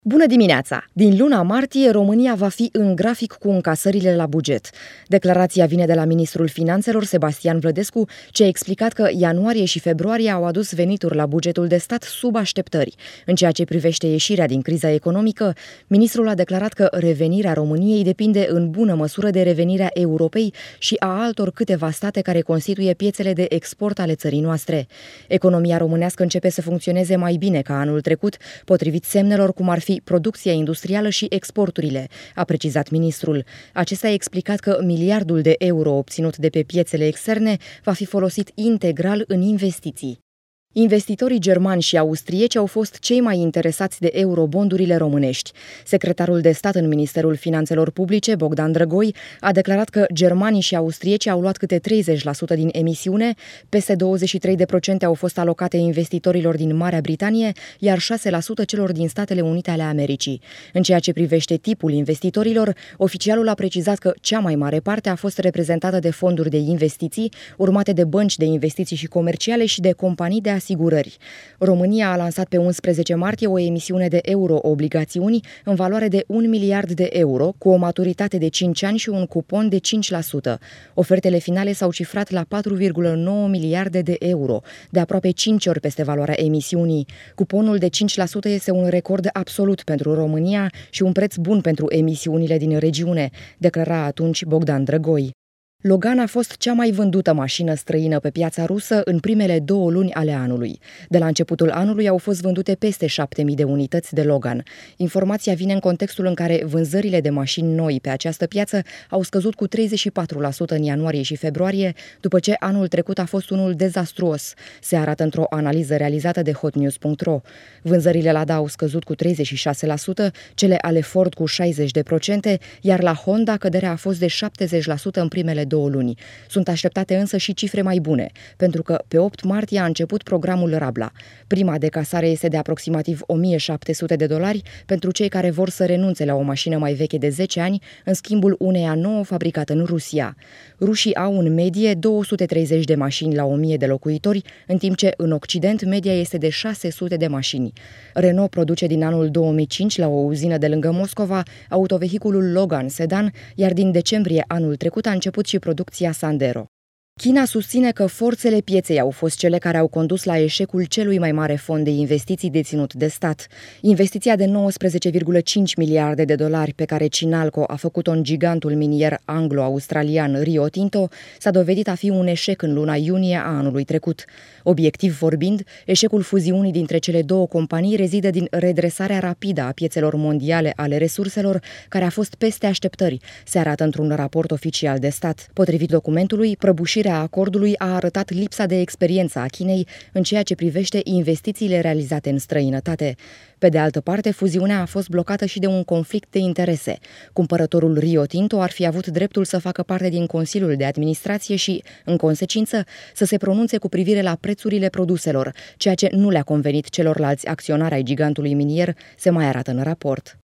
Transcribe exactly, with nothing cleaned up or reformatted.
Bună dimineața! Din luna martie, România va fi în grafic cu încasările la buget. Declarația vine de la ministrul Finanțelor, Sebastian Vlădescu, ce a explicat că ianuarie și februarie au adus venituri la bugetul de stat sub așteptări. În ceea ce privește ieșirea din criza economică, ministrul a declarat că revenirea României depinde în bună măsură de revenirea Europei și a altor câteva state care constituie piețele de export ale țării noastre. Economia românească începe să funcționeze mai bine ca anul trecut, potrivit semnelor cum ar fi producția industrială și exporturile, a precizat ministrul. Acesta a explicat că miliardul de euro obținut de pe piețele externe va fi folosit integral în investiții. Investitorii germani și austrieci au fost cei mai interesați de eurobondurile românești. Secretarul de stat în Ministerul Finanțelor Publice, Bogdan Drăgoi, a declarat că germanii și austrieci au luat câte treizeci la sută din emisiune, peste douăzeci și trei la sută au fost alocate investitorilor din Marea Britanie, iar șase la sută celor din Statele Unite ale Americii. În ceea ce privește tipul investitorilor, oficialul a precizat că cea mai mare parte a fost reprezentată de fonduri de investiții, urmate de bănci de investiții și comerciale și de companii de asigurări. România a lansat pe unsprezece martie o emisiune de euro-obligațiuni în valoare de un miliard de euro, cu o maturitate de cinci ani și un cupon de cinci la sută. Ofertele finale s-au cifrat la patru virgulă nouă miliarde de euro, de aproape cinci ori peste valoarea emisiunii. Cuponul de cinci la sută este un record absolut pentru România și un preț bun pentru emisiunile din regiune, declara atunci Bogdan Drăgoi. Logan a fost cea mai vândută mașină străină pe piața rusă în primele două luni ale anului. De la începutul anului au fost vândute peste șapte mii de unități de Logan. Informația vine în contextul în care vânzările de mașini noi pe această piață au scăzut cu treizeci și patru la sută în ianuarie și februarie, după ce anul trecut a fost unul dezastruos, se arată într-o analiză realizată de hotnews punct ro. Vânzările Lada au scăzut cu treizeci și șase la sută, cele ale Ford cu șaizeci la sută, iar la Honda căderea a fost de șaptezeci la sută în primele două luni. Sunt așteptate însă și cifre mai bune, pentru că pe opt martie a început programul Rabla. Prima de casare este de aproximativ o mie șapte sute de dolari pentru cei care vor să renunțe la o mașină mai veche de zece ani în schimbul uneia nouă fabricată în Rusia. Rușii au în medie două sute treizeci de mașini la o mie de locuitori, în timp ce în Occident media este de șase sute de mașini. Renault produce din anul două mii cinci la o uzină de lângă Moscova autovehiculul Logan sedan, iar din decembrie anul trecut a început și producția Sandero. China susține că forțele pieței au fost cele care au condus la eșecul celui mai mare fond de investiții deținut de stat. Investiția de nouăsprezece virgulă cinci miliarde de dolari pe care Chinalco a făcut-o în gigantul minier anglo-australian Rio Tinto s-a dovedit a fi un eșec în luna iunie a anului trecut. Obiectiv vorbind, eșecul fuziunii dintre cele două companii rezidă din redresarea rapidă a piețelor mondiale ale resurselor, care a fost peste așteptări, se arată într-un raport oficial de stat. Potrivit documentului, prăbușirea acordului a arătat lipsa de experiență a Chinei în ceea ce privește investițiile realizate în străinătate. Pe de altă parte, fuziunea a fost blocată și de un conflict de interese. Cumpărătorul Rio Tinto ar fi avut dreptul să facă parte din Consiliul de Administrație și, în consecință, să se pronunțe cu privire la prețurile produselor, ceea ce nu le-a convenit celorlalți acționari ai gigantului minier, se mai arată în raport.